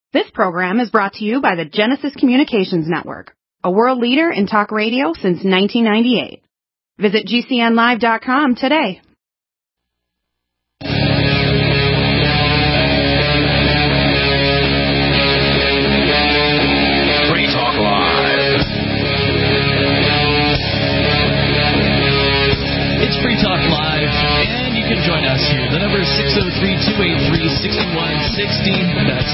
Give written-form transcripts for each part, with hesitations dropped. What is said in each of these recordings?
This program is brought to you by the Genesis Communications Network, a world leader in talk radio since 1998. Visit GCNlive.com today. Free Talk Live. It's Free Talk Live, and you can join us here. The number is 603-283-6160. That's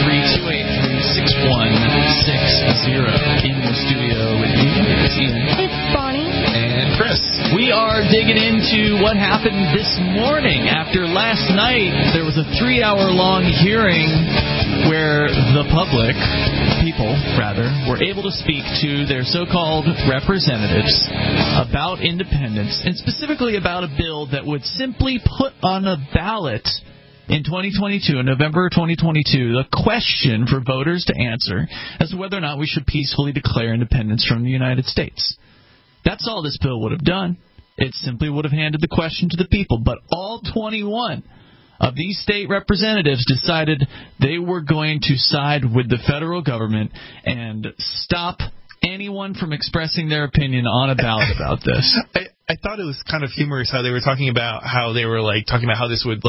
603-283-6160. In the studio with you, it's Ian. It's Bonnie. And Chris. We are digging into what happened this morning. After last night, there was a 3-hour-long hearing where the public, people rather, were able to speak to their so-called representatives about independence, and specifically about a bill that would simply put on a ballot in 2022, in November 2022, the question for voters to answer as to whether or not we should peacefully declare independence from the United States. That's all this bill would have done. It simply would have handed the question to the people. But all 21 of these state representatives decided they were going to side with the federal government and stop anyone from expressing their opinion on a ballot about this. I thought it was kind of humorous how they were talking about how they were talking about how this would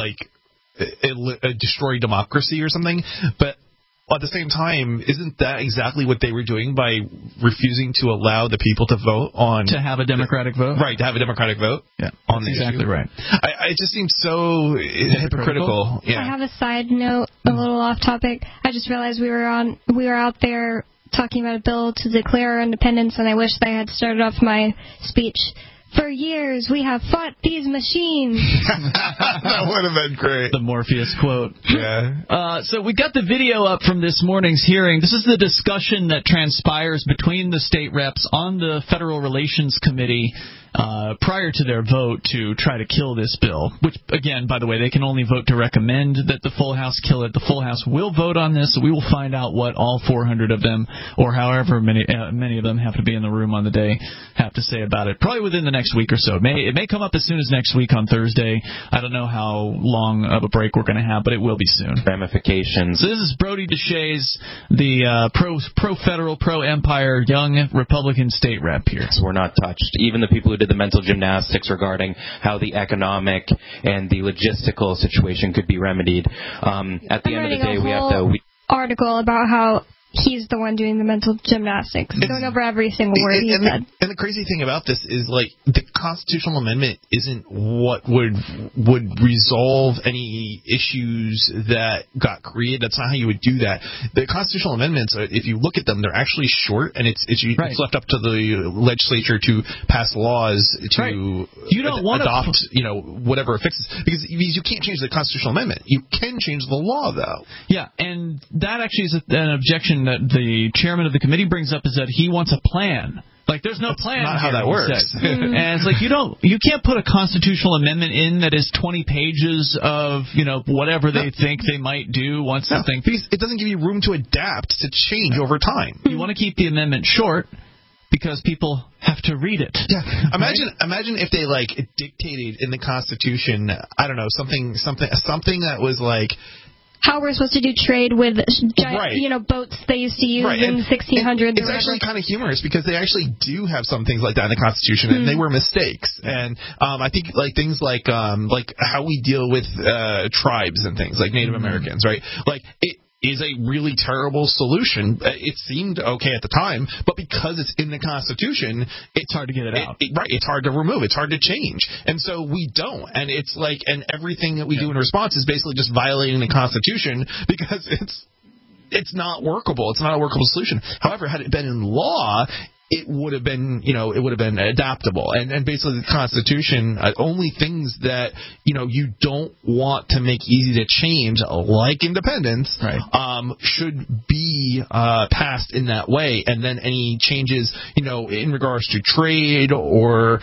destroy democracy or something, but at the same time, isn't that exactly what they were doing by refusing to allow the people to vote on... To have a democratic vote? Right, to have a democratic vote. Yeah, on that's exactly right. It just seems so hypocritical. Yeah. I have a side note, a little off topic. I just realized we were out there talking about a bill to declare our independence, and I wish I had started off my speech. For years, we have fought these machines. That would have been great. The Morpheus quote. Yeah. So we got the video up from this morning's hearing. This is the discussion that transpires between the state reps on the Federal Relations Committee prior to their vote to try to kill this bill, which, again, by the way, they can only vote to recommend that the full House kill it. The full House will vote on this, so we will find out what all 400 of them, or however many of them have to be in the room on the day, have to say about it. Probably within the next week or so. It may come up as soon as next week on Thursday. I don't know how long of a break we're going to have, but it will be soon. Ramifications. So this is Brody Deshays, the pro-federal, pro-empire, young Republican state rep here. So we're not touched. Even the people who did the mental gymnastics regarding how the economic and the logistical situation could be remedied. At the end of the day, we have to... article about how he's the one doing the mental gymnastics, going over every single word he said. And the crazy thing about this is, the constitutional amendment isn't what would resolve any issues that got created. That's not how you would do that. The constitutional amendments, if you look at them, they're actually short, and it's left up to the legislature to pass laws to adopt, whatever fixes. Because you can't change the constitutional amendment. You can change the law, though. Yeah, and that actually is an objection that the chairman of the committee brings up, is that he wants a plan. There's no plan. Not how that works. And it's you can't put a constitutional amendment in that is 20 pages of, whatever they think they might do once the thing. Because it doesn't give you room to adapt, to change over time. You want to keep the amendment short because people have to read it. Yeah. Imagine if they dictated in the Constitution, I don't know, something that was how we're supposed to do trade with boats they used to use in the 1600s. It's actually kind of humorous because they actually do have some things like that in the Constitution, and they were mistakes. And I think things like how we deal with tribes and things like Native Americans, right? It is a really terrible solution. It seemed okay at the time, but because it's in the Constitution, it's hard to get it out. It's hard to remove. It's hard to change. And so we don't. And it's and everything that we do in response is basically just violating the Constitution because it's not workable. It's not a workable solution. However, had it been in law, it would have been, adaptable. And basically the Constitution, only things that, you don't want to make easy to change, like independence, should be passed in that way. And then any changes, in regards to trade or,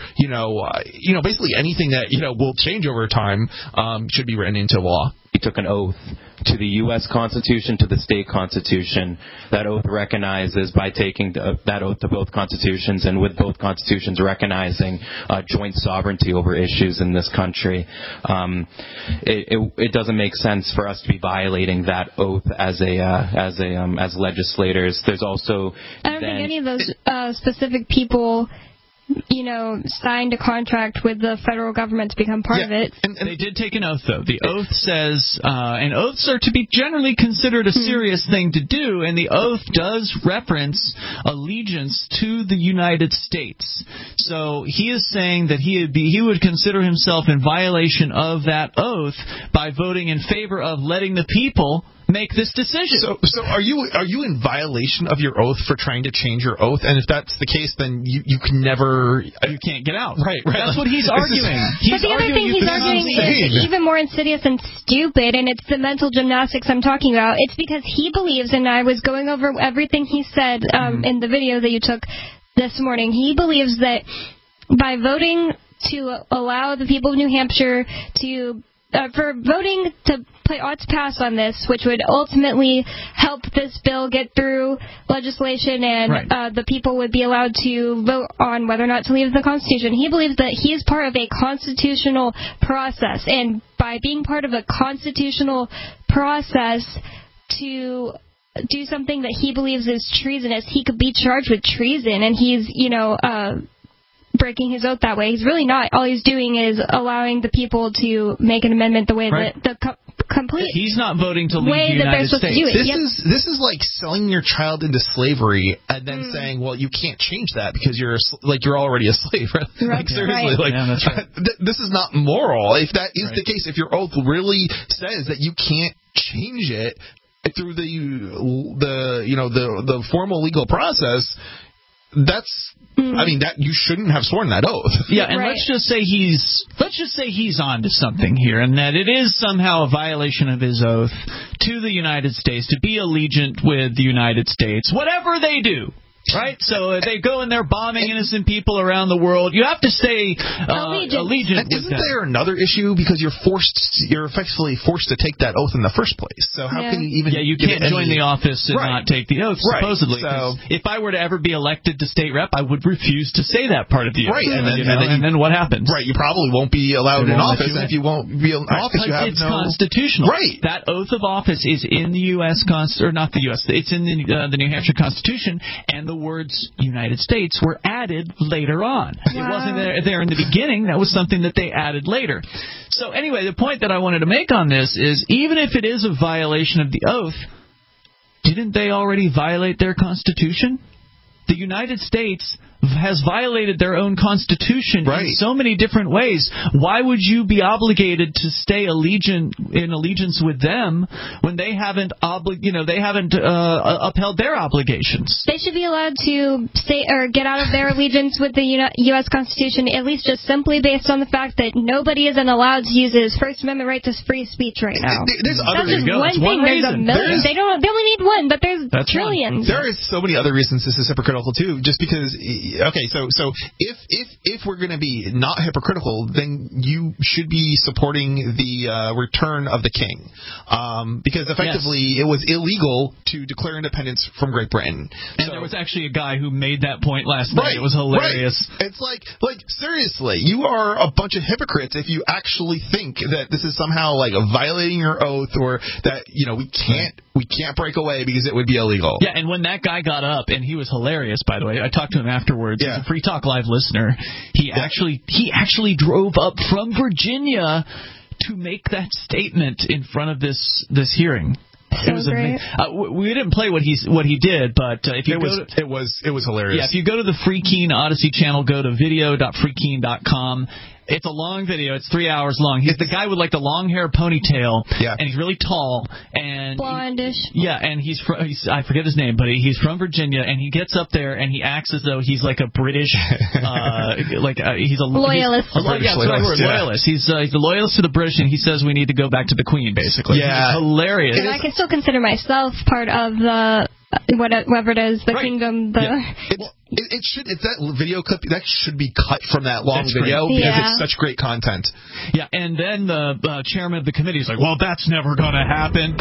basically anything that, will change over time, should be written into law. He took an oath to the U.S. Constitution, to the state constitution. That oath recognizes, by taking that oath to both constitutions, and with both constitutions recognizing joint sovereignty over issues in this country, it doesn't make sense for us to be violating that oath as legislators. There's also I don't think any of those specific people, signed a contract with the federal government to become part of it. And they did take an oath, though. The oath says, and oaths are to be generally considered a serious thing to do, and the oath does reference allegiance to the United States. So he is saying that he would consider himself in violation of that oath by voting in favor of letting the people make this decision. So are you in violation of your oath for trying to change your oath? And if that's the case, then you can never... You can't get out. Right. That's what he's arguing. But the other thing he's arguing is even more insidious and stupid, and it's the mental gymnastics I'm talking about. It's because he believes, and I was going over everything he said in the video that you took this morning, he believes that by voting to allow the people of New Hampshire to... for voting to play odds pass on this, which would ultimately help this bill get through legislation, and the people would be allowed to vote on whether or not to leave the Constitution. He believes that he is part of a constitutional process, and by being part of a constitutional process to do something that he believes is treasonous, he could be charged with treason, and he's, breaking his oath that way. He's really not. All he's doing is allowing the people to make an amendment the way that the complete. He's not voting to leave the United States. This is like selling your child into slavery and then saying, well, you can't change that because you're already a slave. Like seriously, that's right. This is not moral. If that is the case, if your oath really says that you can't change it through the formal legal process, that's. I mean, that you shouldn't have sworn that oath. Yeah, and let's just say he's on to something here, and that it is somehow a violation of his oath to the United States to be allegiant with the United States, whatever they do. Right? So if they go and they're bombing innocent people around the world, you have to stay allegiant with them. Isn't there another issue? Because you're effectively forced to take that oath in the first place. So how can you even... Yeah, you can't join the office and not take the oath, supposedly. So, if I were to ever be elected to state rep, I would refuse to say that part of the oath. Right, and then what happens? Right, you probably won't be allowed in office, and if you won't be in office, you have it's constitutional. Right. That oath of office is in the U.S. or not the U.S., it's in the New Hampshire Constitution, and the words United States were added later on. Wow. It wasn't there in the beginning. That was something that they added later. So anyway, the point that I wanted to make on this is, even if it is a violation of the oath, didn't they already violate their Constitution? The United States has violated their own Constitution in so many different ways. Why would you be obligated to stay in allegiance with them when they haven't upheld their obligations? They should be allowed to stay or get out of their allegiance with the U.S. Constitution, at least just simply based on the fact that nobody isn't allowed to use his First Amendment right to free speech right now. There's That's just one thing. There's a million. They only need one, but there's trillions. There is so many other reasons this is hypocritical too. Just because. Okay, so if we're going to be not hypocritical, then you should be supporting the return of the king, because effectively it was illegal to declare independence from Great Britain. And there was actually a guy who made that point last night. It was hilarious. It's like seriously, you are a bunch of hypocrites if you actually think that this is somehow like violating your oath, or that we can't break away because it would be illegal. Yeah, and when that guy got up, and he was hilarious, by the way. I talked to him afterwards. Yeah. He's a Free Talk Live listener. He actually drove up from Virginia to make that statement in front of this hearing. It was amazing. We didn't play what he did, but if you it was hilarious. Yeah, if you go to the Free Keene Odyssey channel, go to video.freekeene.com. It's a long video. It's 3 hours long. He's the guy with like the long hair ponytail, and he's really tall and blondish. And I forget his name, but he's from Virginia, and he gets up there and he acts as though he's like a British, he's a loyalist. Loyalist. He's a loyalist to the British, and he says we need to go back to the Queen, basically. Yeah, it's hilarious. And I can still consider myself part of the whatever it is, the kingdom. It should. It's that video clip that should be cut from that long video because it's such great content. Yeah, and then the chairman of the committee is like, "Well, that's never going to happen."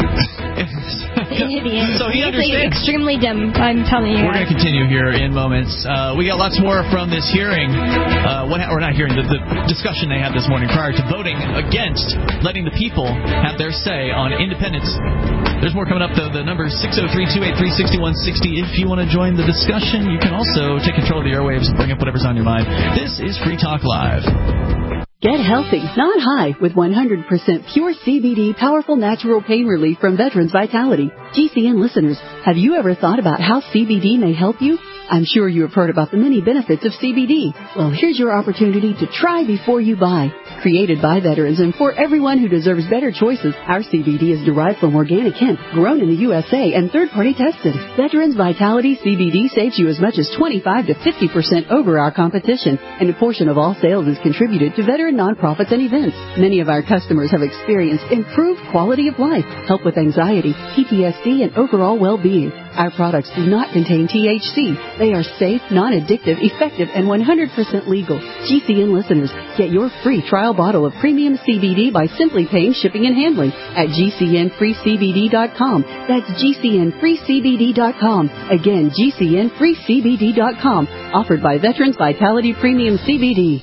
So he understands. Extremely dumb, I'm telling you. We're going to continue here in moments. We got lots more from this hearing. We're not hearing the discussion they had this morning prior to voting against letting the people have their say on independence. There's more coming up, though. The number is 603-283-6160. If you want to join the discussion, you can also take control of the airwaves and bring up whatever's on your mind. This is Free Talk Live. Get healthy, not high, with 100% pure CBD powerful natural pain relief from Veterans Vitality. GCN listeners, have you ever thought about how CBD may help you? I'm sure you have heard about the many benefits of CBD. Well, here's your opportunity to try before you buy. Created by veterans and for everyone who deserves better choices, our CBD is derived from organic hemp, grown in the USA, and third-party tested. Veterans Vitality CBD saves you as much as 25 to 50% over our competition, and a portion of all sales is contributed to veteran nonprofits and events. Many of our customers have experienced improved quality of life, help with anxiety, PTSD, and overall well-being. Our products do not contain THC. They are safe, non-addictive, effective, and 100% legal. GCN listeners, get your free trial bottle of premium CBD by simply paying shipping and handling at GCNFreeCBD.com. That's GCNFreeCBD.com. Again, GCNFreeCBD.com. Offered by Veterans Vitality Premium CBD.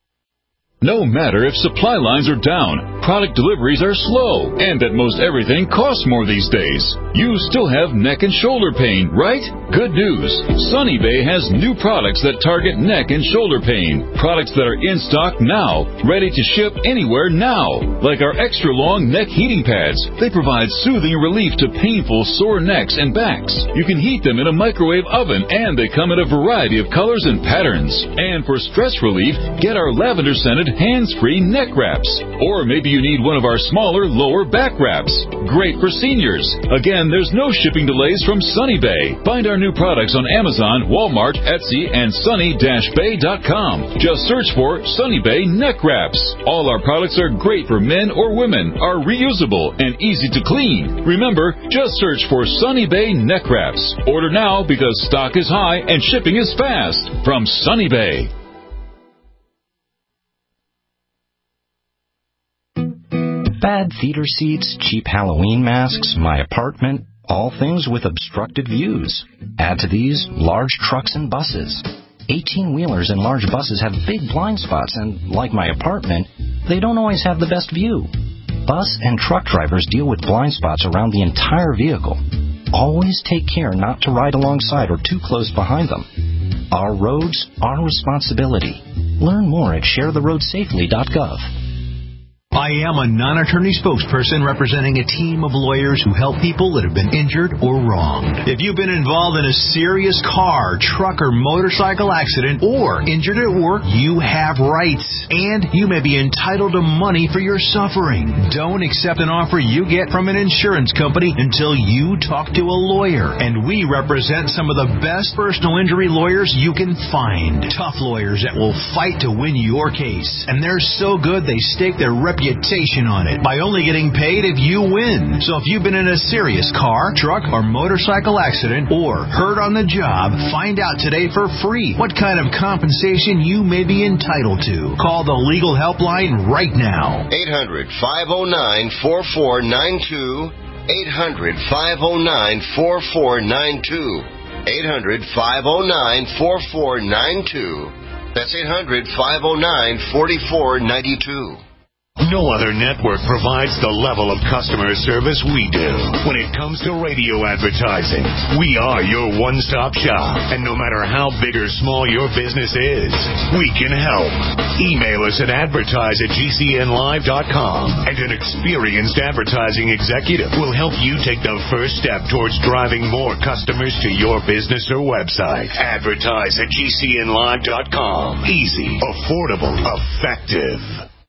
No matter if supply lines are down, product deliveries are slow, and that most everything costs more these days, you still have neck and shoulder pain, right? Good news. Sunny Bay has new products that target neck and shoulder pain. Products that are in stock now, ready to ship anywhere now. Like our extra long neck heating pads. They provide soothing relief to painful sore necks and backs. You can heat them in a microwave oven, and they come in a variety of colors and patterns. And for stress relief, get our lavender scented hands-free neck wraps. Or maybe you need one of our smaller lower back wraps. Great for seniors. Again, there's no shipping delays from Sunny Bay. Find our new products on Amazon, Walmart, Etsy, and sunny-bay.com. Just search for Sunny Bay neck wraps. All our products are great for men or women, are reusable, and easy to clean. Remember, just search for Sunny Bay neck wraps. Order now because stock is high and shipping is fast. From Sunny Bay. Bad theater seats, cheap Halloween masks, my apartment, all things with obstructed views. Add to these large trucks and buses. 18-wheelers and large buses have big blind spots, and like my apartment, they don't always have the best view. Bus and truck drivers deal with blind spots around the entire vehicle. Always take care not to ride alongside or too close behind them. Our roads, our responsibility. Learn more at sharetheroadsafely.gov. I am a non-attorney spokesperson representing a team of lawyers who help people that have been injured or wronged. If you've been involved in a serious car, truck, or motorcycle accident or injured at work, you have rights, and you may be entitled to money for your suffering. Don't accept an offer you get from an insurance company until you talk to a lawyer, and we represent some of the best personal injury lawyers you can find. Tough lawyers that will fight to win your case, and they're so good they stake their reputation on it by only getting paid if you win. So if you've been in a serious car, truck, or motorcycle accident or hurt on the job, find out today for free what kind of compensation you may be entitled to. Call the legal helpline right now. 800-509-4492. 800-509-4492. 800-509-4492. That's 800-509-4492. No other network provides the level of customer service we do. When it comes to radio advertising, we are your one-stop shop. And no matter how big or small your business is, we can help. Email us at advertise@gcnlive.com, and an experienced advertising executive will help you take the first step towards driving more customers to your business or website. Advertise@gcnlive.com. Easy, affordable, effective.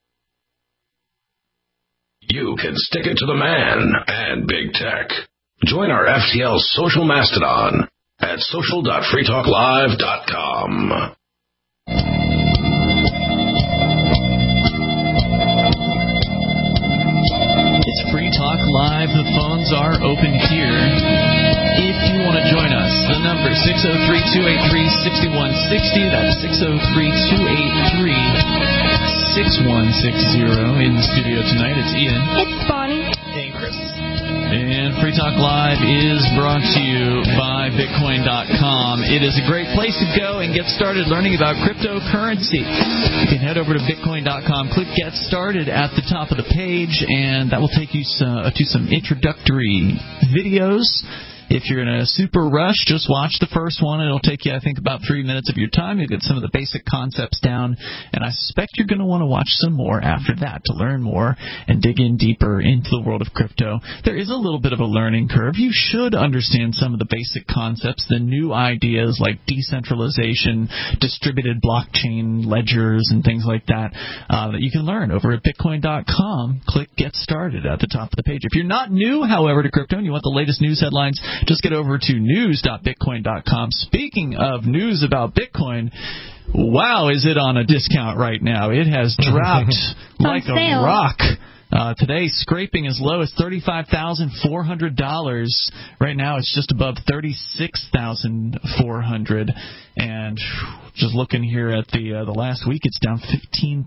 You can stick it to the man and big tech. Join our FTL social mastodon at social.freetalklive.com. It's Free Talk Live. The phones are open here. If you want to join us, the number 603-283-6160. That's 603-283-6160. In the studio tonight, it's Ian. It's Bonnie. Hey, Chris. And Free Talk Live is brought to you by Bitcoin.com. It is a great place to go and get started learning about cryptocurrency. You can head over to Bitcoin.com, click Get Started at the top of the page, and that will take you to some introductory videos. If you're in a super rush, just watch the first one. It'll take you, I think, about 3 minutes of your time. You'll get some of the basic concepts down, and I suspect you're going to want to watch some more after that to learn more and dig in deeper into the world of crypto. There is a little bit of a learning curve. You should understand some of the basic concepts, the new ideas like decentralization, distributed blockchain ledgers, and things like that that you can learn over at Bitcoin.com. Click Get Started at the top of the page. If you're not new, however, to crypto and you want the latest news headlines, just get over to news.bitcoin.com. Speaking of news about Bitcoin, wow, is it on a discount right now. It has dropped like a rock. Today, scraping as low as $35,400. Right now, it's just above $36,400. And just looking here at the last week, it's down 15%.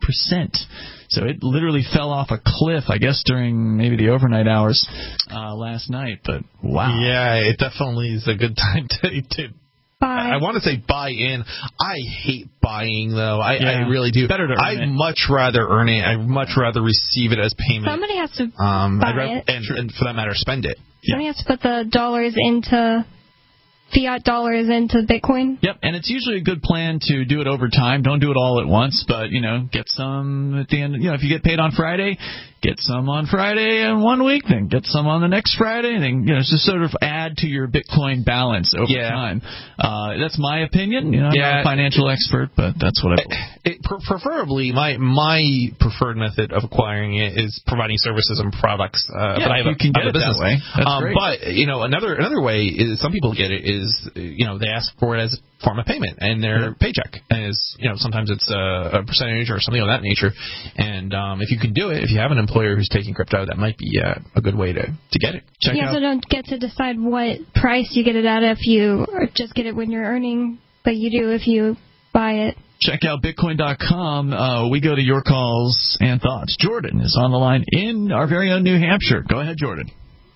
So it literally fell off a cliff, I guess, during maybe the overnight hours last night. But wow. Yeah, it definitely is a good time to I want to say buy in. I hate buying, though. I really do. Better to earn it. I'd much rather earn it. I'd much rather receive it as payment. Somebody has to buy it. And for that matter, spend it. Somebody has to put the dollars into fiat dollars into Bitcoin. Yep, and it's usually a good plan to do it over time. Don't do it all at once, but, get some at the end. If you get paid on Friday, get some on Friday in 1 week, then get some on the next Friday, and then, just sort of add to your Bitcoin balance over time. That's my opinion. I'm not a financial expert, but that's what I believe. Preferably, my preferred method of acquiring it is providing services and products. But I have you can get it business that way. That's great. But, another way is some people get it is, they ask for it as a form of payment and their paycheck. And sometimes it's a percentage or something of that nature. And if you can do it, if you have an employer who's taking crypto, that might be a good way to get it. Check you out. also don't get to decide what price you get it at if you just get it when you're earning, but you do if you buy it. Check out Bitcoin.com. We go to your calls and thoughts. Jordan is on the line in our very own New Hampshire. Go ahead, Jordan.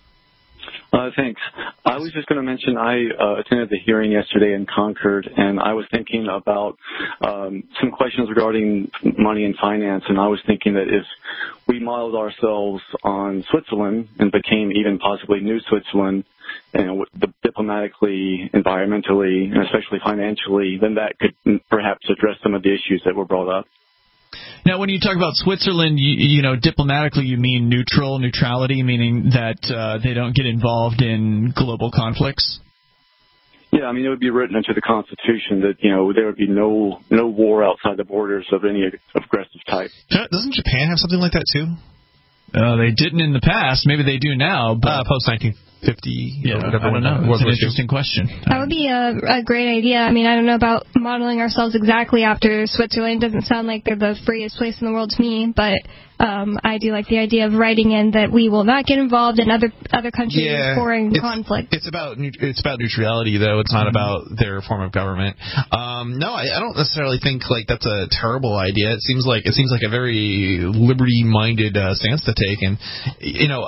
Thanks. I was just going to mention I attended the hearing yesterday in Concord, and I was thinking about some questions regarding money and finance, and I was thinking that if we modeled ourselves on Switzerland and became even possibly New Switzerland, diplomatically, environmentally, and especially financially, then that could perhaps address some of the issues that were brought up. Now, when you talk about Switzerland, diplomatically, you mean neutrality, meaning that they don't get involved in global conflicts? Yeah, it would be written into the Constitution that, there would be no war outside the borders of any aggressive type. Doesn't Japan have something like that, too? They didn't in the past. Maybe they do now. But post-1950. I don't know. It's an interesting question. That would be a great idea. I don't know about modeling ourselves exactly after Switzerland. It doesn't sound like they're the freest place in the world to me, but I do like the idea of writing in that we will not get involved in other countries' foreign conflict. It's about neutrality, though. It's not about their form of government. No, I don't necessarily think that's a terrible idea. It seems like a very liberty-minded stance to take, and at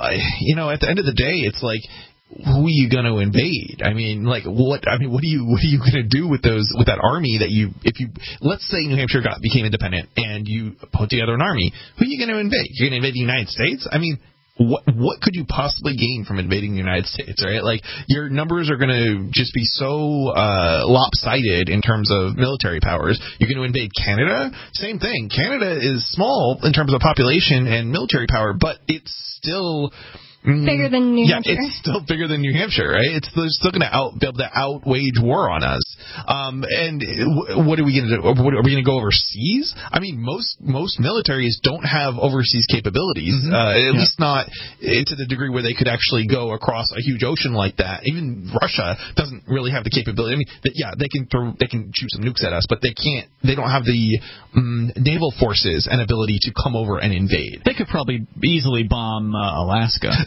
the end of the day, it's like, who are you going to invade? What are you going to do with that army that let's say New Hampshire became independent and you put together an army, who are you going to invade? You're going to invade the United States? What could you possibly gain from invading the United States, right? Your numbers are going to just be so lopsided in terms of military powers. You're going to invade Canada? Same thing. Canada is small in terms of population and military power, but it's still bigger than New Hampshire. Yeah, it's still bigger than New Hampshire, right? They're still going to be able to outwage war on us. And what are we going to do? Are we going to go overseas? Most militaries don't have overseas capabilities, at least not to the degree where they could actually go across a huge ocean like that. Even Russia doesn't really have the capability. They can shoot some nukes at us, but they can't. They don't have the naval forces and ability to come over and invade. They could probably easily bomb Alaska.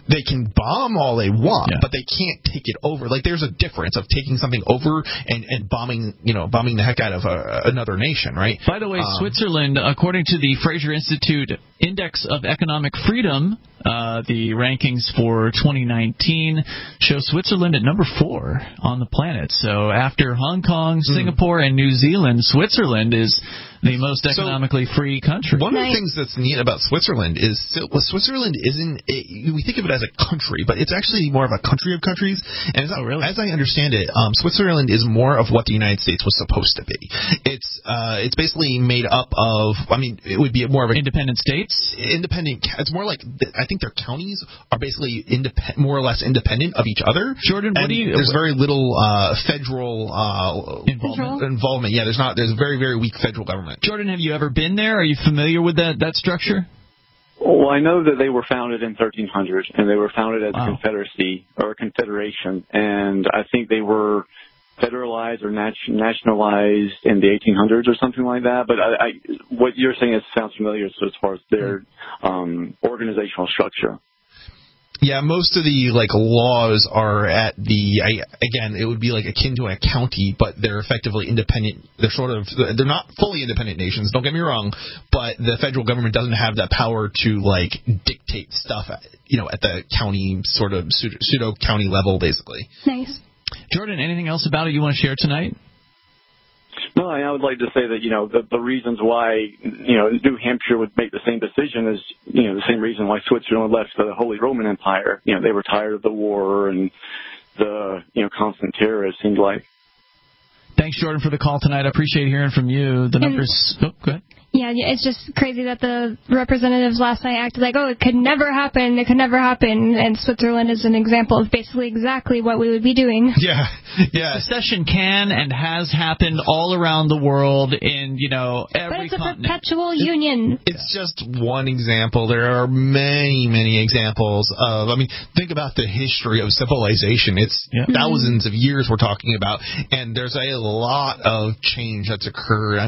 they can bomb all they want, but they can't take it over. Like, there's a difference of taking something over and bombing the heck out of another nation, right? By the way, Switzerland, according to the Fraser Institute Index of Economic Freedom, the rankings for 2019 show Switzerland at number 4 on the planet. So after Hong Kong, Singapore, and New Zealand, Switzerland is the most economically free country. One of the things that's neat about Switzerland is Switzerland isn't. We think of it as a country, but it's actually more of a country of countries. And as I understand it, Switzerland is more of what the United States was supposed to be. It's basically made up of. I mean, it would be more of a independent states. Independent. It's more like I think their counties are basically more or less independent of each other. Jordan, there's very little federal involvement. Yeah, there's a very, very weak federal government. Jordan, have you ever been there? Are you familiar with that structure? Well, I know that they were founded in 1300, and they were founded as a confederacy or a confederation, and I think they were federalized or nationalized in the 1800s or something like that. But what you're saying sounds familiar as far as their organizational structure. Yeah, most of the laws are at again, it would be akin to a county, but they're effectively independent. They're not fully independent nations, don't get me wrong, but the federal government doesn't have that power to dictate stuff at the county sort of pseudo county level, basically. Nice. Jordan, anything else about it you want to share tonight? No, I would like to say that, the reasons why, New Hampshire would make the same decision is, the same reason why Switzerland left the Holy Roman Empire. They were tired of the war and the, constant terror, it seemed like. Thanks, Jordan, for the call tonight. I appreciate hearing from you. The numbers... go ahead. Yeah, it's just crazy that the representatives last night acted like, it could never happen, and Switzerland is an example of basically exactly what we would be doing. Yeah. Secession can and has happened all around the world in, every But it's a continent. perpetual union. It's just one example. There are many, many examples of, think about the history of civilization. It's thousands of years we're talking about, and there's a lot of change that's occurred.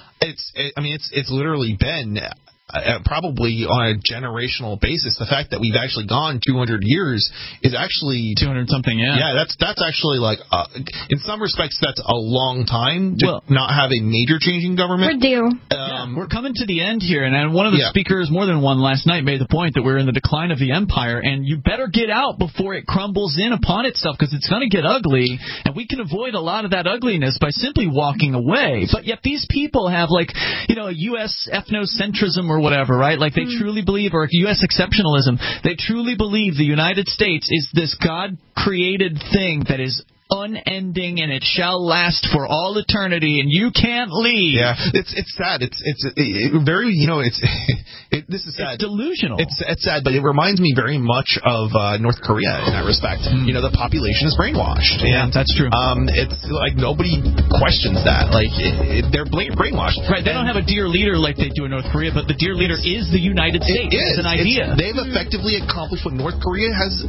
It's literally been probably on a generational basis. The fact that we've actually gone 200 years is actually 200 something. Yeah, that's actually in some respects that's a long time to not have a major change in government. We're due. We're coming to the end here, and one of the speakers, more than one last night, made the point that we're in the decline of the empire, and you better get out before it crumbles in upon itself, because it's going to get ugly, and we can avoid a lot of that ugliness by simply walking away. But yet these people have a U.S. ethnocentrism or whatever, right? They truly believe, or U.S. exceptionalism, they truly believe the United States is this God-created thing that is unending and it shall last for all eternity, and you can't leave. Yeah, it's sad. It's very this is sad. It's delusional. It's sad, but it reminds me very much of North Korea in that respect. The population is brainwashed. Yeah, that's true. It's nobody questions that. They're brainwashed. Right. They don't have a dear leader like they do in North Korea, but the dear leader is the United States. It's an idea. They've effectively accomplished what North Korea has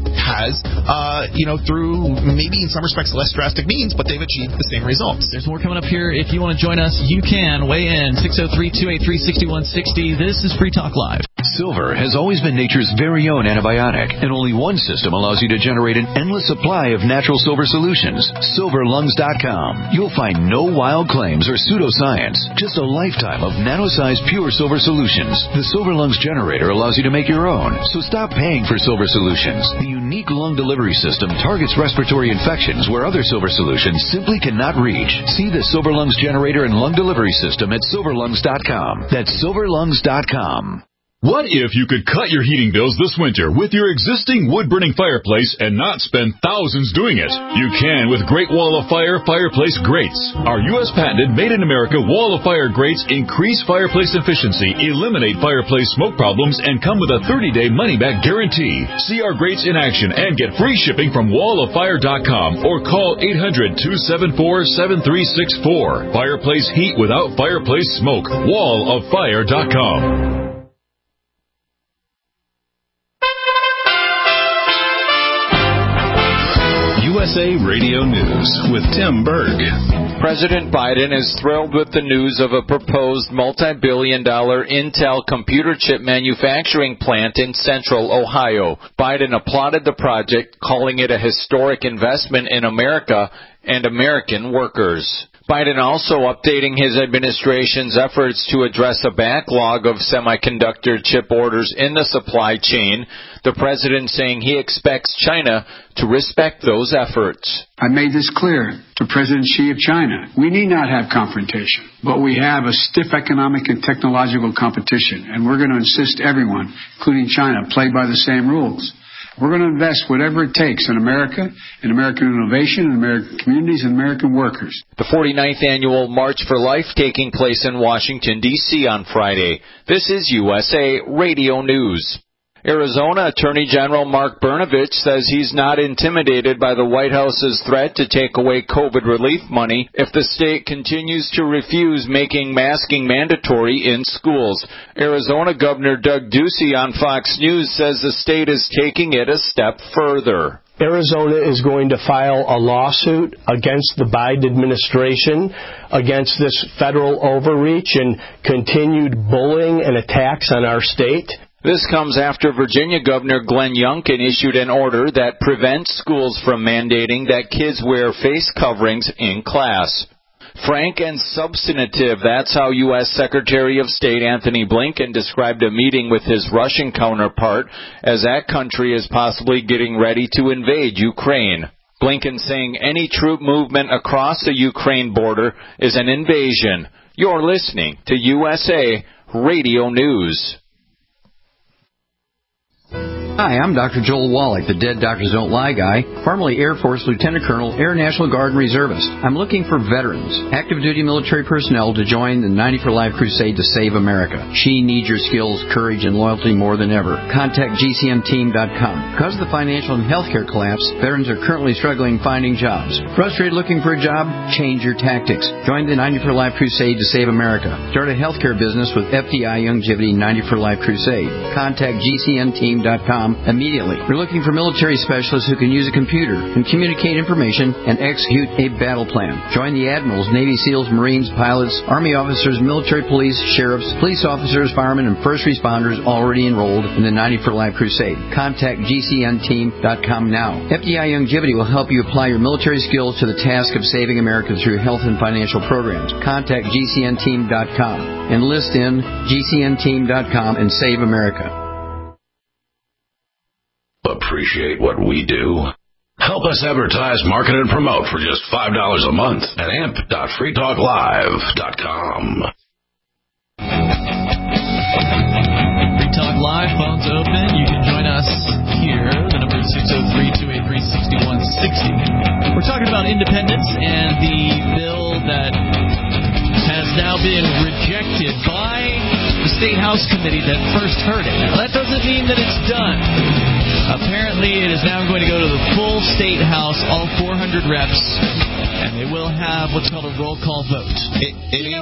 through maybe in some respects less drastic means, but they've achieved the same results. There's more coming up here. If you want to join us, you can weigh in. 603-283-6160. This is Free Talk Live. Silver has always been nature's very own antibiotic, and only one system allows you to generate an endless supply of natural silver solutions. SilverLungs.com. You'll find no wild claims or pseudoscience, just a lifetime of nano-sized pure silver solutions. The Silver Lungs generator allows you to make your own, so stop paying for silver solutions. The unique lung delivery system targets respiratory infections where other silver solutions simply cannot reach. See the Silver Lungs generator and lung delivery system at SilverLungs.com. That's SilverLungs.com. What if you could cut your heating bills this winter with your existing wood-burning fireplace and not spend thousands doing it? You can with Great Wall of Fire fireplace grates. Our U.S. patented made-in-America Wall of Fire grates increase fireplace efficiency, eliminate fireplace smoke problems, and come with a 30-day money-back guarantee. See our grates in action and get free shipping from walloffire.com or call 800-274-7364. Fireplace heat without fireplace smoke. walloffire.com. USA Radio News with Tim Berg. President Biden is thrilled with the news of a proposed multi-billion-dollar Intel computer chip manufacturing plant in central Ohio. Biden applauded the project, calling it a historic investment in America and American workers. Biden also updating his administration's efforts to address a backlog of semiconductor chip orders in the supply chain, the president saying he expects China to respect those efforts. I made this clear to President Xi of China. We need not have confrontation, but we have a stiff economic and technological competition, and we're going to insist everyone, including China, play by the same rules. We're going to invest whatever it takes in America, in American innovation, in American communities, and American workers. The 49th annual March for Life taking place in Washington, D.C. on Friday. This is USA Radio News. Arizona Attorney General Mark Brnovich says he's not intimidated by the White House's threat to take away COVID relief money if the state continues to refuse making masking mandatory in schools. Arizona Governor Doug Ducey on Fox News says the state is taking it a step further. Arizona is going to file a lawsuit against the Biden administration, against this federal overreach and continued bullying and attacks on our state. This comes after Virginia Governor Glenn Youngkin issued an order that prevents schools from mandating that kids wear face coverings in class. Frank and substantive, that's how U.S. Secretary of State Anthony Blinken described a meeting with his Russian counterpart as that country is possibly getting ready to invade Ukraine. Blinken saying any troop movement across the Ukraine border is an invasion. You're listening to USA Radio News. Hi, I'm Dr. Joel Wallach, the Dead Doctors Don't Lie guy, formerly Air Force Lieutenant Colonel, Air National Guard and Reservist. I'm looking for veterans, active duty military personnel to join the 90 for Life crusade to save America. She needs your skills, courage, and loyalty more than ever. Contact GCNteam.com. Because of the financial and healthcare collapse, veterans are currently struggling finding jobs. Frustrated looking for a job? Change your tactics. Join the 90 for Life crusade to save America. Start a healthcare business with FDI Youngevity 90 for Life crusade. Contact GCNteam.com immediately. We're looking for military specialists who can use a computer and communicate information and execute a battle plan. Join the admirals, Navy SEALs, Marines, pilots, Army officers, military police, sheriffs, police officers, firemen, and first responders already enrolled in the 90 for Life crusade. Contact GCNteam.com now. FDI Youngevity will help you apply your military skills to the task of saving America through health and financial programs. Contact GCNteam.com. Enlist in GCNteam.com and save America. Appreciate what we do? Help us advertise, market, and promote for just $5 a month at amp.freetalklive.com. Free Talk Live, phones open. You can join us here. The number is 603-283-6160. We're talking about independence and the bill that has now been rejected by the State House Committee that first heard it. Now, that doesn't mean that it's done. Apparently, it is now going to go to the full State House, all 400 reps, and they will have what's called a roll call vote. It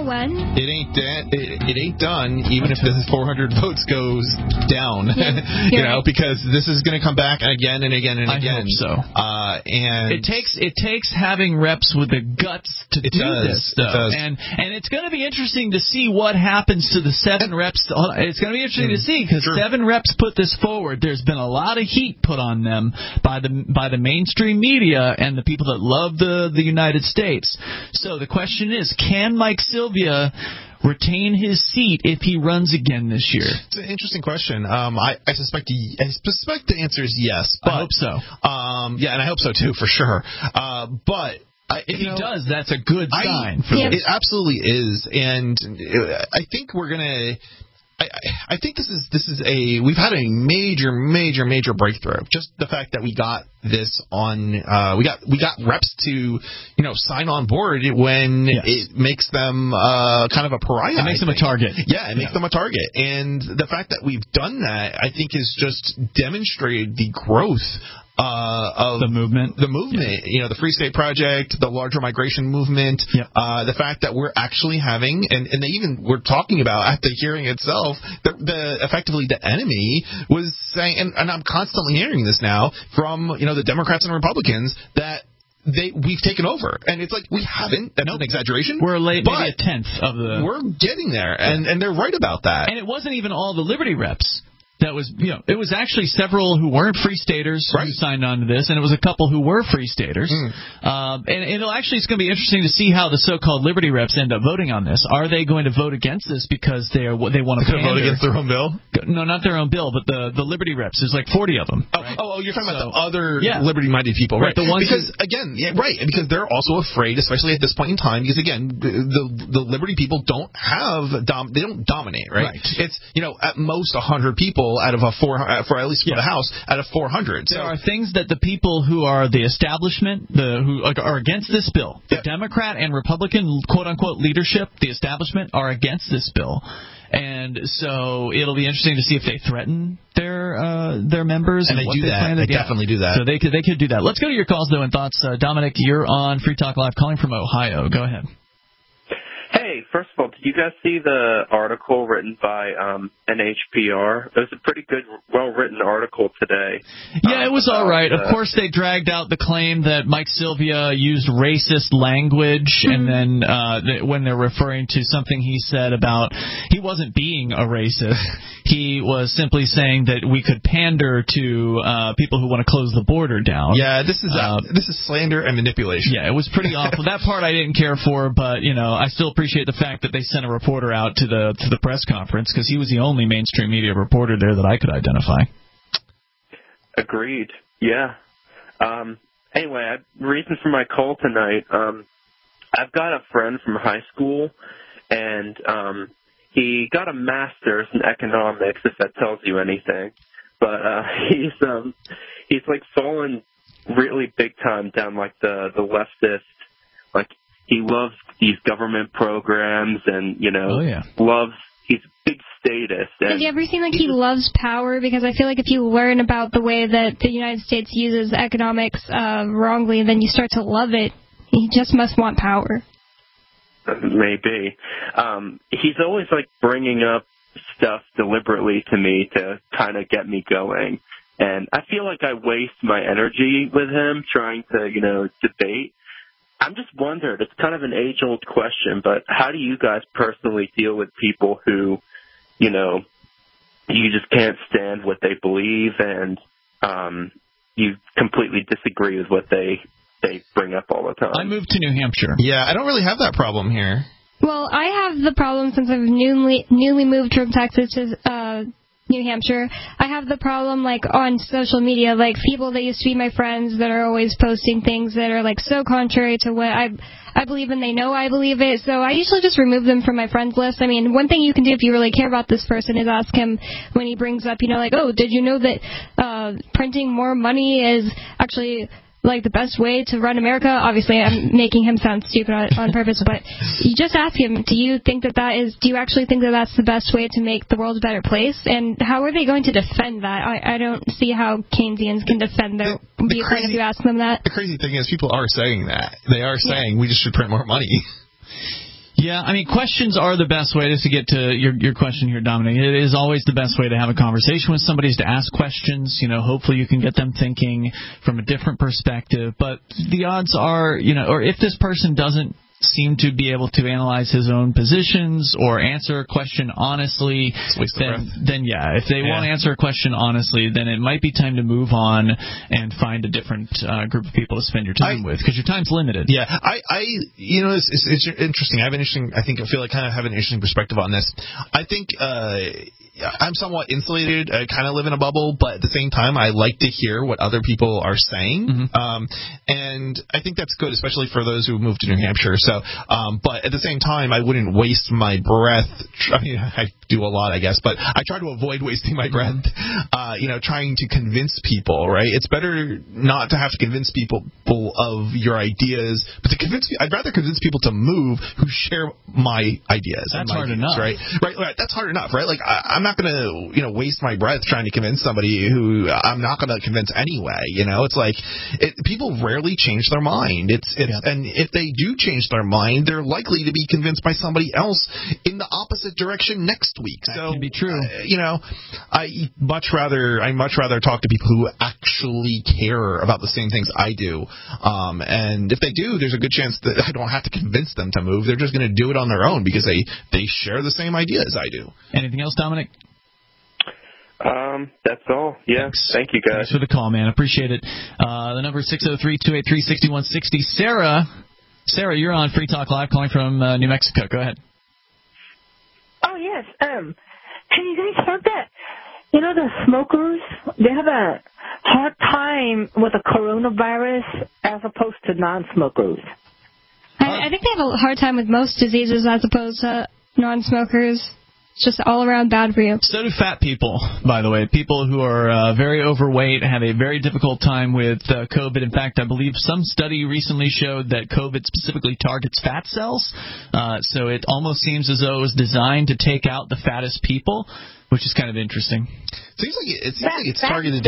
ain't done, even if the 400 votes goes down. Yeah, because this is going to come back again and again and again. I hope so. And it takes having reps with the guts to do this, though. And it's going to be interesting to see what happens to the 7 reps. It's going to be interesting to see because 7 reps put this forward. There's been a lot of heat put on them by the mainstream media and the people that love the United States. So the question is, can Mike Sylvia retain his seat if he runs again this year? It's an interesting question. I suspect the answer is yes. But, I hope so. Yeah, and I hope so too, for sure. But if he does, that's a good sign. It absolutely is, and I think we're gonna. I think this is we've had a major breakthrough. Just the fact that we got this on, we got reps to, sign on board when it makes them kind of a pariah. It makes them a target. Yeah, it makes them a target. And the fact that we've done that, I think, has just demonstrated the growth of the movement, the Free State Project, the larger migration movement, the fact that we're actually having, and they even were talking about at the hearing itself, effectively the enemy was saying, and I'm constantly hearing this now from, the Democrats and Republicans, that we've taken over, and it's like we haven't. That's an exaggeration. We're maybe a tenth of the. We're getting there, and they're right about that. And it wasn't even all the Liberty reps. That was, it was actually several who weren't free staters who signed on to this, and it was a couple who were free staters. And it's going to be interesting to see how the so-called Liberty reps end up voting on this. Are they going to vote against this because they want to vote against their own bill? No, not their own bill, but the Liberty reps. There's like 40 of them. Right? Oh, you're talking about the other Liberty-minded people, right? The ones because because they're also afraid, especially at this point in time, because again, the Liberty people don't they don't dominate, right? It's at most 100 people out of for at least for the House out of 400. There are things that the people who are the establishment, who are against this bill, the Democrat and Republican quote unquote leadership, the establishment are against this bill. And so it'll be interesting to see if they threaten their members. And they do that. They definitely do that. So they could do that. Let's go to your calls though and thoughts. Dominic, you're on Free Talk Live, calling from Ohio. Go ahead. Hey, first of all, did you guys see the article written by NHPR? It was a pretty good, well-written article today. Yeah, it was all right. Of course, they dragged out the claim that Mike Sylvia used racist language, and then when they're referring to something he said about he wasn't being a racist, he was simply saying that we could pander to people who want to close the border down. Yeah, this is slander and manipulation. Yeah, it was pretty awful. That part I didn't care for, but I still appreciate the fact that they sent a reporter out to the press conference because he was the only mainstream media reporter there that I could identify. Agreed. Yeah. Anyway, reason for my call tonight. I've got a friend from high school, and he got a master's in economics, if that tells you anything. But he's like fallen really big time down like the leftist. Like he loves these government programs, and he's big statist. Have you ever seen he loves power? Because I feel like if you learn about the way that the United States uses economics wrongly, then you start to love it. He just must want power. Maybe. He's always bringing up stuff deliberately to me to kind of get me going. And I feel like I waste my energy with him trying to, debate. I'm just wondering, it's kind of an age-old question, but how do you guys personally deal with people who, you just can't stand what they believe and you completely disagree with what they bring up all the time? I moved to New Hampshire. Yeah, I don't really have that problem here. Well, I have the problem since I've newly moved from Texas to New Hampshire. I have the problem on social media, people that used to be my friends that are always posting things that are so contrary to what I believe and they know I believe it. So I usually just remove them from my friends list. I mean, one thing you can do if you really care about this person is ask him when he brings up, oh, did you know that printing more money is actually the best way to run America? Obviously, I'm making him sound stupid on purpose, but you just ask him, do you actually think that that's the best way to make the world a better place? And how are they going to defend that? I don't see how Keynesians can defend their viewpoint if you ask them that. The crazy thing is people are saying that. They are saying we just should print more money. Yeah, I mean, questions are the best way to get to your question here, Dominic. It is always the best way to have a conversation with somebody is to ask questions. Hopefully you can get them thinking from a different perspective. But the odds are, or if this person doesn't seem to be able to analyze his own positions or answer a question honestly, then if they won't answer a question honestly, then it might be time to move on and find a different group of people to spend your time with, because your time's limited. Yeah, it's interesting. I feel like kind of have an interesting perspective on this. I think I'm somewhat insulated. I kind of live in a bubble, but at the same time, I like to hear what other people are saying. Mm-hmm. And I think that's good, especially for those who moved to New Hampshire. So, but at the same time, I wouldn't waste my breath. I mean, I do a lot, I guess, but I try to avoid wasting my breath, trying to convince people, right? It's better not to have to convince people of your ideas, but I'd rather convince people to move who share my ideas. That's hard enough. Right? That's hard enough, right? I'm not going to, waste my breath trying to convince somebody who I'm not going to convince anyway. It's like people rarely change their mind. And if they do change their mind, they're likely to be convinced by somebody else in the opposite direction next week. That can be true. I much rather talk to people who actually care about the same things I do. And if they do, there's a good chance that I don't have to convince them to move. They're just going to do it on their own because they share the same idea as I do. Anything else, Dominic? That's all. Yeah. Thank you, guys. Thanks for the call, man. Appreciate it. The number is 603-283-6160. Sarah, you're on Free Talk Live, calling from New Mexico. Go ahead. Oh, yes. Have you guys heard that? The smokers, they have a hard time with the coronavirus as opposed to non-smokers. I think they have a hard time with most diseases as opposed to non-smokers. It's just all around bad for you. So do fat people, by the way. People who are very overweight have a very difficult time with COVID. In fact, I believe some study recently showed that COVID specifically targets fat cells. So it almost seems as though it was designed to take out the fattest people, which is kind of interesting. It seems like it's targeted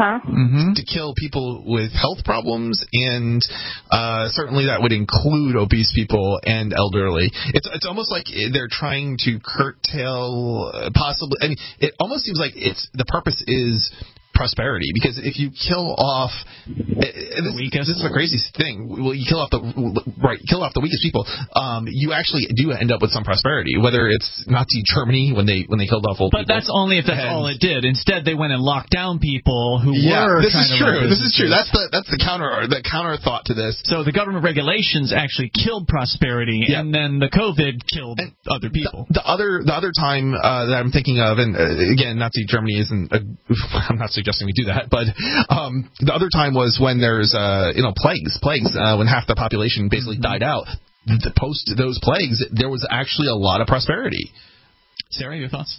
to kill people with health problems, and certainly that would include obese people and elderly. It's almost like they're trying to curtail possibly. I mean, it almost seems like the purpose is prosperity, because if you kill off this is a crazy thing. Well, you kill off the weakest people. You actually do end up with some prosperity, whether it's Nazi Germany when they killed off old people. But that's only if that's all it did. Instead, they went and locked down people who were. This is true. That's the counter thought to this. So the government regulations actually killed prosperity, and then the COVID killed other people. The other time that I'm thinking of, and again, Nazi Germany isn't. I'm not suggesting we do that, but the other time was when there's plagues when half the population basically died out. Post those plagues, there was actually a lot of prosperity. Sarah, your thoughts?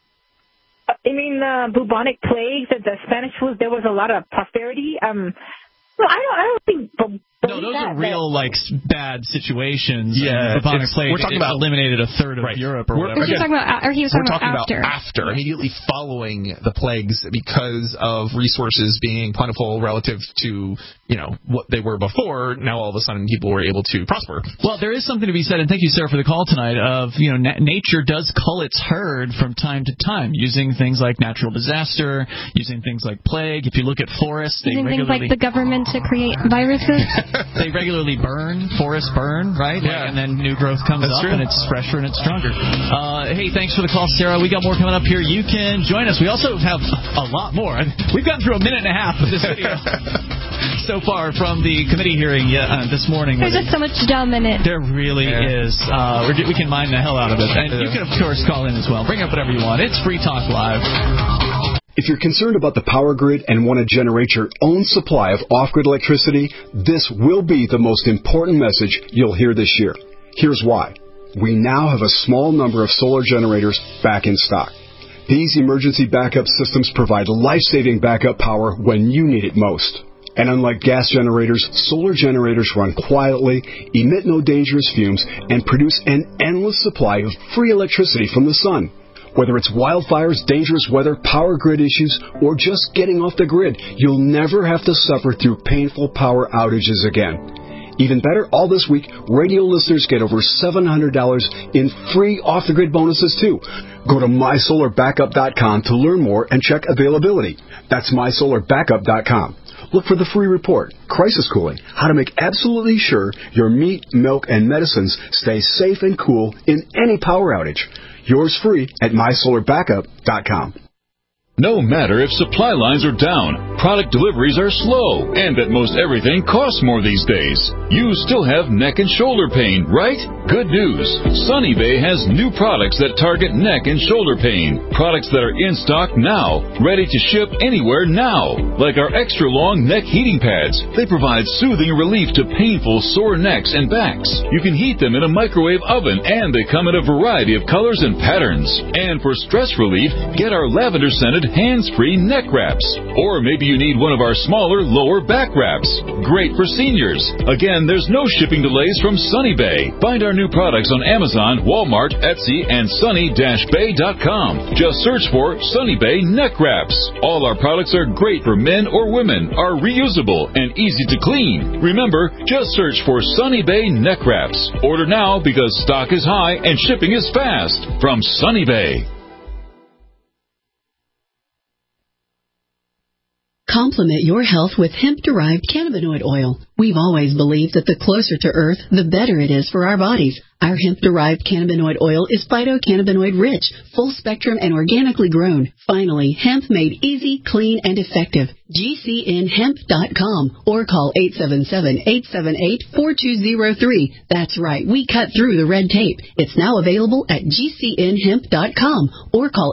You mean bubonic plagues and the Spanish flu? There was a lot of prosperity. No, I don't think. No, those are real bad situations. Yeah, bubonic plague. We're talking about eliminated a third of Europe or whatever. He was talking about after, immediately following the plagues, because of resources being plentiful relative to what they were before. Now all of a sudden people were able to prosper. Well, there is something to be said, and thank you, Sarah, for the call tonight. Of nature does cull its herd from time to time, using things like natural disaster, using things like plague. If you look at forests, using things like the government to create viruses. They regularly forests burn, right? Yeah. And then new growth comes up, and it's fresher and it's stronger. Hey, thanks for the call, Sarah. We got more coming up here. You can join us. We also have a lot more. We've gotten through a minute and a half of this video so far from the committee hearing this morning. There's just so much dumb in it. There really is. We can mine the hell out of it. And you can, of course, call in as well. Bring up whatever you want. It's Free Talk Live. If you're concerned about the power grid and want to generate your own supply of off-grid electricity, this will be the most important message you'll hear this year. Here's why. We now have a small number of solar generators back in stock. These emergency backup systems provide life-saving backup power when you need it most. And unlike gas generators, solar generators run quietly, emit no dangerous fumes, and produce an endless supply of free electricity from the sun. Whether it's wildfires, dangerous weather, power grid issues, or just getting off the grid, you'll never have to suffer through painful power outages again. Even better, all this week, radio listeners get over $700 in free off-the-grid bonuses, too. Go to mysolarbackup.com to learn more and check availability. That's mysolarbackup.com. Look for the free report, Crisis Cooling, how to make absolutely sure your meat, milk, and medicines stay safe and cool in any power outage. Yours free at mysolarbackup.com. No matter if supply lines are down, product deliveries are slow, and that most everything costs more these days, you still have neck and shoulder pain, right? Good news. Sunny Bay has new products that target neck and shoulder pain. Products that are in stock now, ready to ship anywhere now. Like our extra long neck heating pads. They provide soothing relief to painful sore necks and backs. You can heat them in a microwave oven, and they come in a variety of colors and patterns. And for stress relief, get our lavender scented hands-free neck wraps. Or maybe Maybe you need one of our smaller, lower back wraps. Great for seniors. Again, there's no shipping delays from Sunny Bay. Find our new products on Amazon, Walmart, Etsy, and sunny-bay.com. Just search for Sunny Bay neck wraps. All our products are great for men or women, are reusable, and easy to clean. Remember, just search for Sunny Bay neck wraps. Order now because stock is high and shipping is fast. From Sunny Bay. Complement your health with hemp-derived cannabinoid oil. We've always believed that the closer to Earth, the better it is for our bodies. Our hemp-derived cannabinoid oil is phytocannabinoid-rich, full-spectrum, and organically grown. Finally, hemp made easy, clean, and effective. GCNhemp.com or call 877-878-4203. That's right, we cut through the red tape. It's now available at GCNhemp.com or call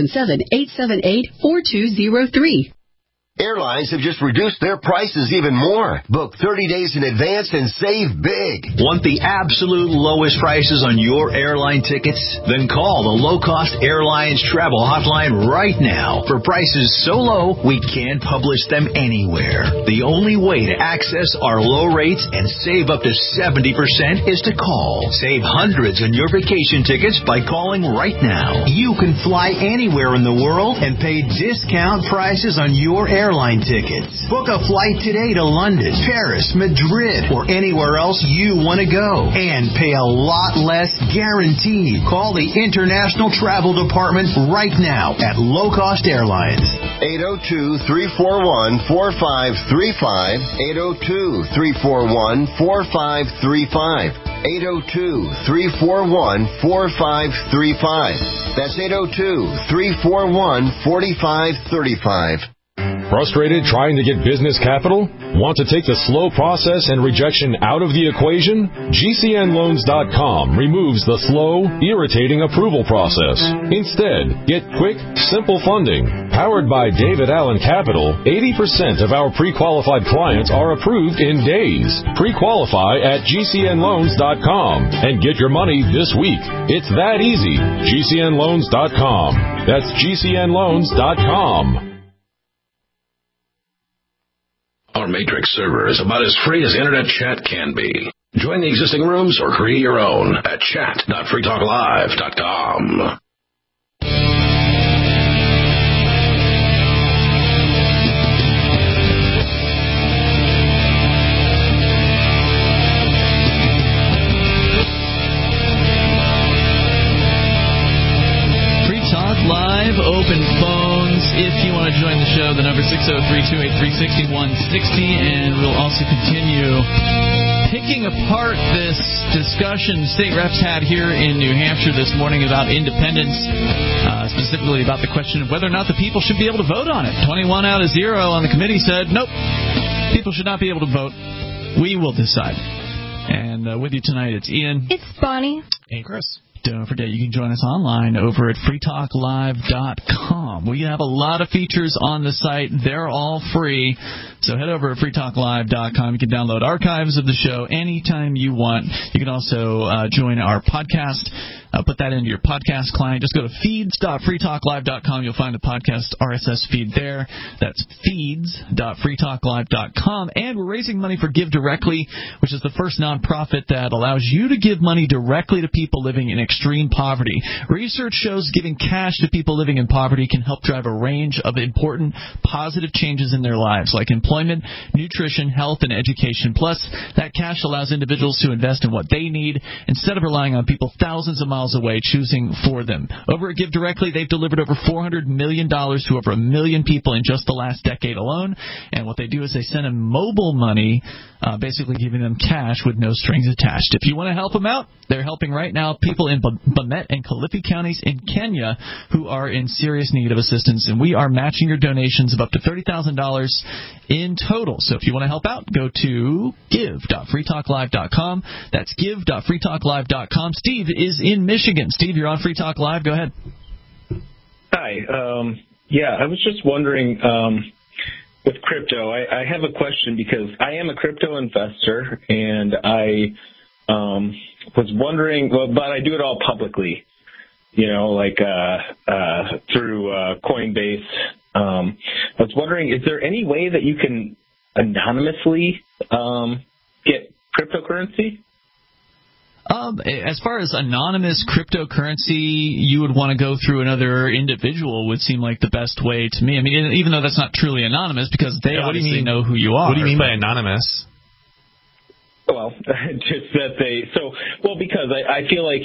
877-878-4203. Airlines have just reduced their prices even more. Book 30 days in advance and save big. Want the absolute lowest prices on your airline tickets? Then call the Low Cost Airlines Travel Hotline right now for prices so low we can't publish them anywhere. The only way to access our low rates and save up to 70% is to call. Save hundreds on your vacation tickets by calling right now. You can fly anywhere in the world and pay discount prices on your airline tickets. Book a flight today to London, Paris, Madrid, or anywhere else you want to go and pay a lot less guaranteed. Call the International Travel Department right now at Low Cost Airlines. 802-341-4535. 802-341-4535. 802-341-4535. That's 802-341-4535. Frustrated trying to get business capital? Want to take the slow process and rejection out of the equation? GCNloans.com removes the slow, irritating approval process. Instead, get quick, simple funding. Powered by David Allen Capital, 80% of our pre-qualified clients are approved in days. Pre-qualify at GCNloans.com and get your money this week. It's that easy. GCNloans.com. That's GCNloans.com. Our Matrix server is about as free as internet chat can be. Join the existing rooms or create your own at chat.freetalklive.com. Free Talk Live, open phones. If you want to join the show, the number 603-283-6160, and we'll also continue picking apart this discussion state reps had here in New Hampshire this morning about independence, specifically about the question of whether or not the people should be able to vote on it. 21 out of 0 on the committee said, nope, people should not be able to vote. We will decide. And with you tonight, it's Ian. It's Bonnie. And Chris. Don't forget, you can join us online over at freetalklive.com. We have a lot of features on the site. They're all free. So head over to freetalklive.com. You can download archives of the show anytime you want. You can also join our podcast. Put that into your podcast client. Just go to feeds.freetalklive.com. You'll find the podcast RSS feed there. That's feeds.freetalklive.com. And we're raising money for Give Directly, which is the first nonprofit that allows you to give money directly to people living in extreme poverty. Research shows giving cash to people living in poverty can help drive a range of important positive changes in their lives, like employment, nutrition, health, and education. Plus, that cash allows individuals to invest in what they need instead of relying on people thousands of miles away choosing for them. Over at Give Directly, they've delivered over $400 million to over 1 million people in just the last decade alone. And what they do is they send them mobile money, basically giving them cash with no strings attached. If you want to help them out, they're helping right now people in Bomet and Kilifi counties in Kenya who are in serious need of assistance. And we are matching your donations of up to $30,000 in total. So if you want to help out, go to give.freetalklive.com. That's give.freetalklive.com. Steve is in Michigan. Steve, you're on Free Talk Live. Go ahead. Hi. I was just wondering, with crypto, I have a question because I am a crypto investor, and I was wondering, but I do it all publicly, like through Coinbase I was wondering, is there any way that you can anonymously get cryptocurrency? As far as anonymous cryptocurrency, you would want to go through another individual would seem like the best way to me. I mean, even though that's not truly anonymous because they obviously know who you are. What do you mean by anonymous? Well, just that because I feel like,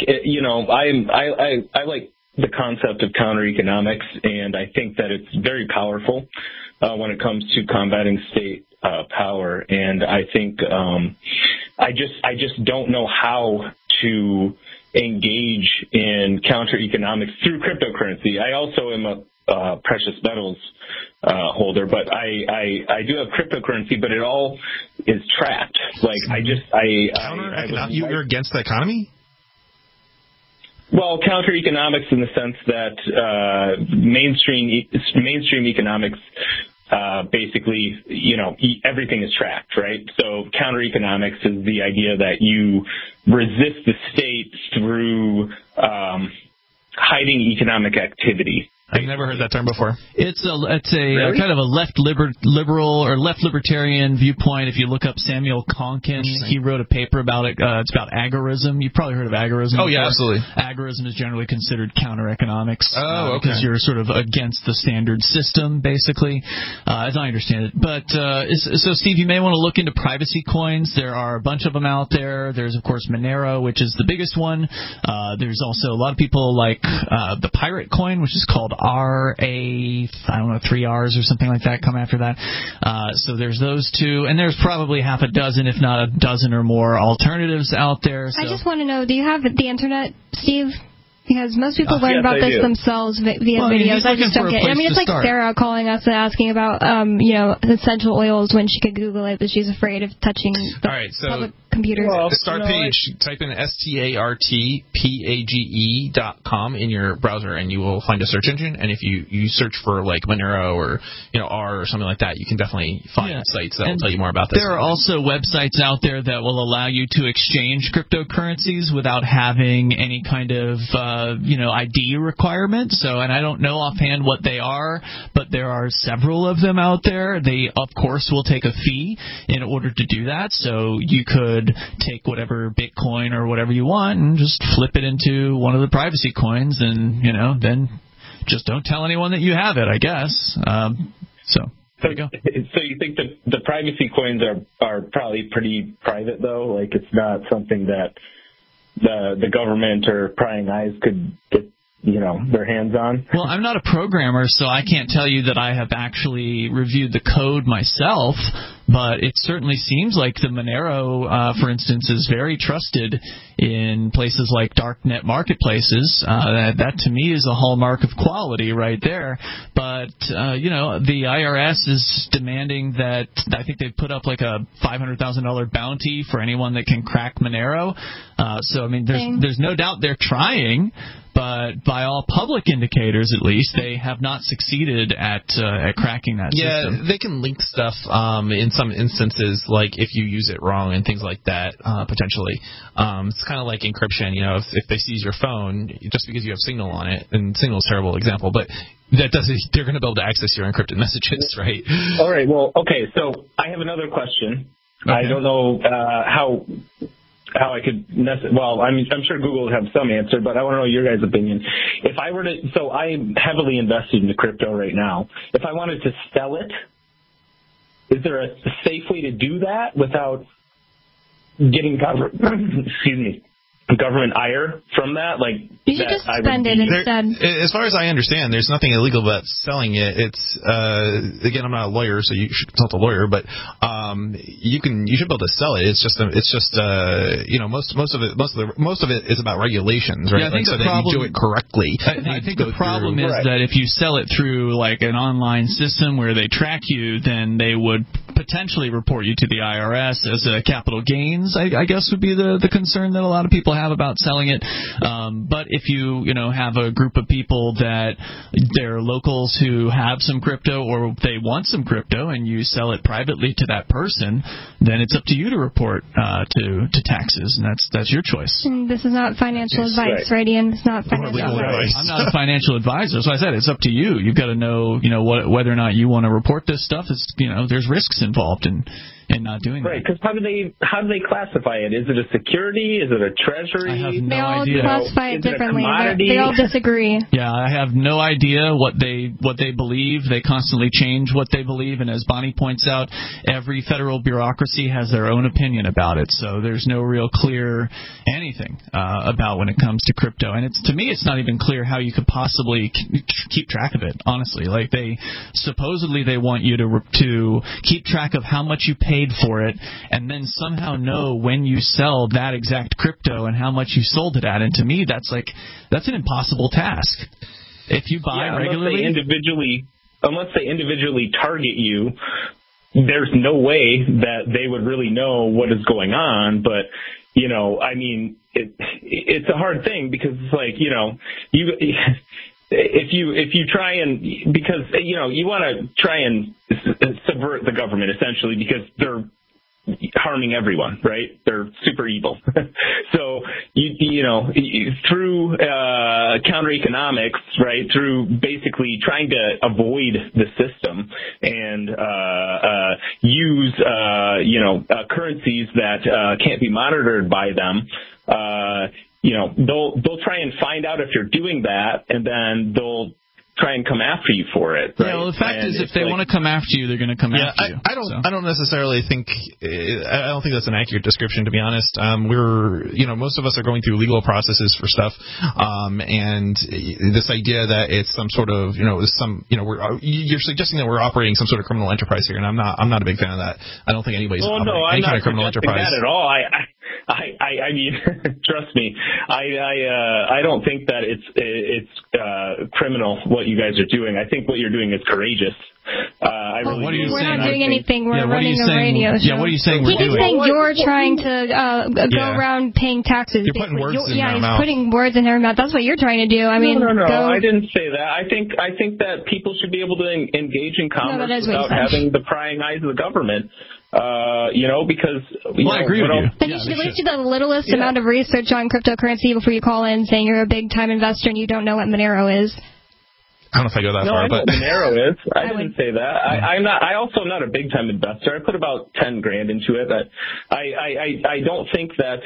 I like the concept of counter economics, and I think that it's very powerful when it comes to combating state power. And I think I just don't know how to engage in counter economics through cryptocurrency. I also am a precious metals holder, but I do have cryptocurrency, but it all is trapped. Like you're against the economy? Well, counter economics in the sense that mainstream economics basically, everything is tracked, right? So counter economics is the idea that you resist the state through hiding economic activity. I've never heard that term before. It's a kind of a left liberal or left libertarian viewpoint. If you look up Samuel Konkin, he wrote a paper about it. It's about agorism. You've probably heard of agorism. Oh, yeah, absolutely. Agorism is generally considered counter-economics. Oh, okay. Because you're sort of against the standard system, basically, as I understand it. But so, Steve, you may want to look into privacy coins. There are a bunch of them out there. There's, of course, Monero, which is the biggest one. There's also a lot of people like the Pirate coin, which is called I don't know, 3 R's or something like that come after that. So there's those two, and there's probably half a dozen, if not a dozen or more alternatives out there. So. I just want to know, do you have the internet, Steve? Because most people learn about this themselves via videos. I just don't get it. I mean, it's like Sarah calling us and asking about, essential oils when she could Google it, but she's afraid of touching the public computer. Well, the start page, type in startpage.com in your browser, and you will find a search engine. And if you search for like Monero or R or something like that, you can definitely find sites that will tell you more about this. There are also websites out there that will allow you to exchange cryptocurrencies without having any kind of ID requirement. So, and I don't know offhand what they are, but there are several of them out there. They, of course, will take a fee in order to do that. So you could take whatever Bitcoin or whatever you want and just flip it into one of the privacy coins, and then just don't tell anyone that you have it, I guess. So there you go. So you think that the privacy coins are probably pretty private, though? Like, it's not something that the government or prying eyes could get their hands on? Well, I'm not a programmer, so I can't tell you that I have actually reviewed the code myself, but it certainly seems like the Monero, for instance, is very trusted in places like darknet marketplaces. That to me is a hallmark of quality right there. But, the IRS is demanding that, I think they've put up like a $500,000 bounty for anyone that can crack Monero. So, I mean, there's no doubt they're trying, but by all public indicators, at least, they have not succeeded at cracking that system. Yeah, they can link stuff in some instances, like if you use it wrong and things like that, potentially. It's kind of like encryption. If they seize your phone, just because you have Signal on it, and Signal is a terrible example, but that doesn't. They're going to be able to access your encrypted messages, right? All right. Well, okay. So I have another question. Okay. I don't know how I could I'm sure Google would have some answer, but I want to know your guys' opinion. If I were to, so I'm heavily invested in the crypto right now. If I wanted to sell it, is there a safe way to do that without getting government ire from that? Like, you should just spend it instead. As far as I understand, there's nothing illegal about selling it. It's again, I'm not a lawyer, so you should consult a lawyer. But you should be able to sell it. It's just most of it is about regulations, right? Yeah, I think so the problem, that you do it correctly. I think the problem is that if you sell it through like an online system where they track you, then they would potentially report you to the IRS as capital gains, I guess would be the concern that a lot of people have about selling it. But if you have a group of people that they're locals who have some crypto or they want some crypto and you sell it privately to that person, then it's up to you to report to taxes, and that's your choice. And this is not financial advice, right, Ian? It's not financial advice. I'm not a financial advisor, so I said it's up to you. You've got to know, whether or not you want to report this stuff. It's, there's risks involved in not doing that. Right, because how do they classify it? Is it a security? Is it a treasury? I have no They idea. all classify it differently. They all disagree. Yeah, I have no idea what they believe. They constantly change what they believe, and as Bonnie points out, every federal bureaucracy has their own opinion about it. So there's no real clear anything about when it comes to crypto. And to me, it's not even clear how you could possibly keep track of it. Honestly, like they want you to keep track of how much you paid for it, and then somehow know when you sell that exact crypto and how much you sold it at. And to me, that's an impossible task. If you buy regularly, unless they individually target you, there's no way that they would really know what is going on. But it's a hard thing because it's like if you try and, because you want to try and subvert the government essentially because they're harming everyone, right? They're super evil. So through counter economics, right? Through basically trying to avoid the system and use currencies that can't be monitored by them. They'll try and find out if you're doing that, and then they'll try and come after you for it. Right? Yeah, well, the fact is, if they want to come after you, they're going to come after you. I don't necessarily think that's an accurate description, to be honest. Most of us are going through legal processes for stuff, and this idea that it's some sort of, you're suggesting that we're operating some sort of criminal enterprise here, and I'm not a big fan of that. I don't think anybody's operating any kind of criminal enterprise. That at all. I mean, trust me, I don't think that it's criminal what you guys are doing. I think what you're doing is courageous. We're not doing anything. We're running a radio show. Yeah, what are you saying we're doing? He's saying you're trying to go around paying taxes. You're putting words in their mouth. He's putting words in their mouth. That's what you're trying to do. I mean, no, I didn't say that. I think that people should be able to engage in commerce without having the prying eyes of the government. Because I agree with you. Then you should at least do the littlest amount of research on cryptocurrency before you call in saying you're a big time investor and you don't know what Monero is. I don't know if I go that far, but I know what Monero is. I didn't say that. I also am not a big time investor. I put about $10,000 into it. But I don't think that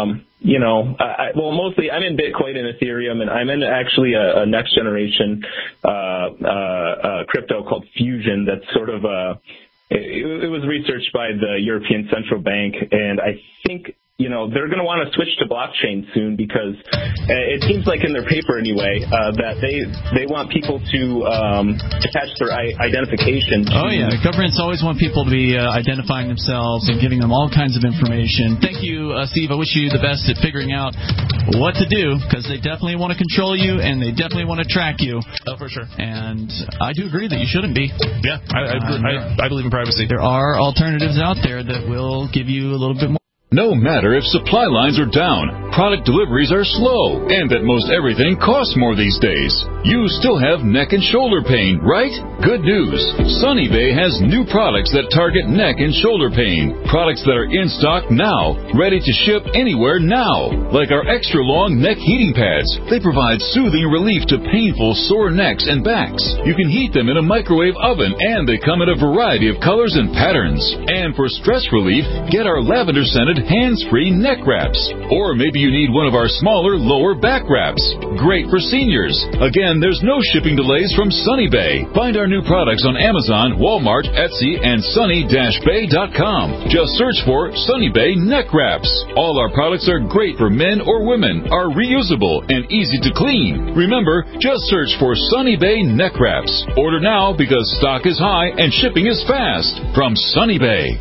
mostly I'm in Bitcoin and Ethereum, and I'm in actually a next generation crypto called Fusion. That's sort of it was researched by the European Central Bank, and I think they're going to want to switch to blockchain soon because it seems like in their paper anyway that they want people to attach their identification. The governments always want people to be identifying themselves and giving them all kinds of information. Thank you, Steve. I wish you the best at figuring out what to do because they definitely want to control you and they definitely want to track you. Oh, for sure. And I do agree that you shouldn't be. Yeah, I believe in privacy. There are alternatives out there that will give you a little bit more. No matter if supply lines are down, product deliveries are slow, and that most everything costs more these days, you still have neck and shoulder pain, right? Good news. Sunny Bay has new products that target neck and shoulder pain. Products that are in stock now, ready to ship anywhere now. Like our extra long neck heating pads. They provide soothing relief to painful sore necks and backs. You can heat them in a microwave oven, and they come in a variety of colors and patterns. And for stress relief, get our lavender scented hands-free neck wraps. Or maybe you need one of our smaller lower back wraps. Great for seniors. Again, there's no shipping delays from Sunny Bay. Find our new products on Amazon, Walmart, Etsy, and sunny-bay.com. Just search for Sunny Bay neck wraps. All our products are great for men or women, are reusable, and easy to clean. Remember, just search for Sunny Bay neck wraps. Order now because stock is high and shipping is fast. From Sunny Bay.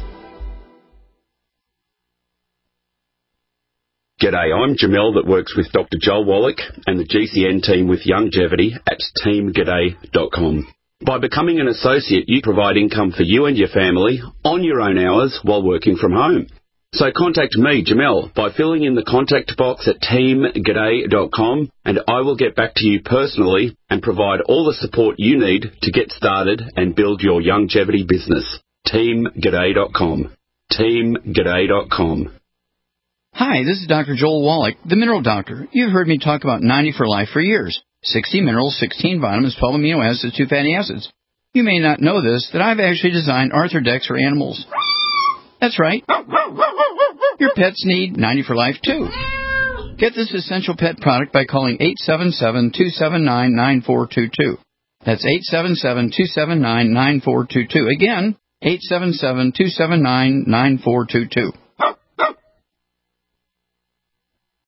G'day, I'm Jamel that works with Dr. Joel Wallach and the GCN team with Longevity at teamg'day.com. By becoming an associate, you provide income for you and your family on your own hours while working from home. So contact me, Jamel, by filling in the contact box at teamg'day.com, and I will get back to you personally and provide all the support you need to get started and build your longevity business. teamg'day.com. teamg'day.com. Hi, this is Dr. Joel Wallach, the Mineral Doctor. You've heard me talk about 90 for Life for years. 60 minerals, 16 vitamins, 12 amino acids, 2 fatty acids. You may not know this, that I've actually designed Arthrodex for animals. That's right. Your pets need 90 for Life, too. Get this essential pet product by calling 877-279-9422. That's 877-279-9422. Again, 877-279-9422.